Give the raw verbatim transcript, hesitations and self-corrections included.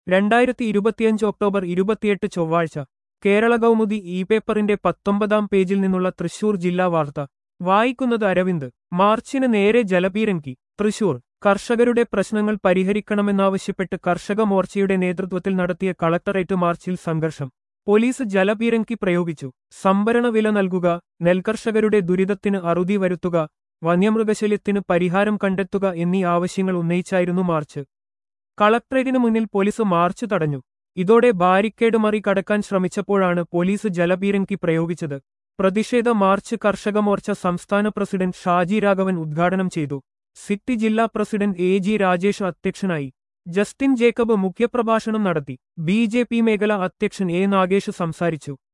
രണ്ടായിരത്തി ഇരുപത്തിയഞ്ച് ഒക്ടോബർ ഇരുപത്തിയെട്ട് ചൊവ്വാഴ്ച കേരള കൗമുദി ഇ പേപ്പറിന്റെ പത്തൊമ്പതാം പേജിൽ നിന്നുള്ള തൃശൂർ ജില്ലാ വാർത്ത വായിക്കുന്നത് അരവിന്ദ്. മാർച്ചിന് നേരെ ജലപീരങ്കി. തൃശൂർ കർഷകരുടെ പ്രശ്നങ്ങൾ പരിഹരിക്കണമെന്നാവശ്യപ്പെട്ട് കർഷക മോർച്ചയുടെ നേതൃത്വത്തിൽ നടത്തിയ കളക്ടറേറ്റ് മാർച്ചിൽ സംഘർഷം. പോലീസ് ജലപീരങ്കി പ്രയോഗിച്ചു. സംഭരണ വില നൽകുക, നെൽകർഷകരുടെ ദുരിതത്തിന് അറുതി വരുത്തുക, വന്യമൃഗശല്യത്തിന് പരിഹാരം കണ്ടെത്തുക എന്നീ ആവശ്യങ്ങൾ ഉന്നയിച്ചായിരുന്നു മാർച്ച്. കളക്ടറേറ്റിന് മുന്നിൽ പോലീസ് മാർച്ച് തടഞ്ഞു. ഇതോടെ ബാരിക്കേഡ് മറികടക്കാൻ ശ്രമിച്ചപ്പോഴാണ് പോലീസ് ജലപീരങ്കി പ്രയോഗിച്ചത്. പ്രതിഷേധ മാർച്ച് കർഷക മോർച്ച സംസ്ഥാന പ്രസിഡന്റ് ഷാജി രാഘവൻ ഉദ്ഘാടനം ചെയ്തു. സിറ്റി ജില്ലാ പ്രസിഡന്റ് എ ജി രാജേഷ് അധ്യക്ഷനായി. ജസ്റ്റിൻ ജേക്കബ് മുഖ്യപ്രഭാഷണം നടത്തി. ബി ജെ പി മേഖല അധ്യക്ഷൻ എ നാഗേഷ് സംസാരിച്ചു.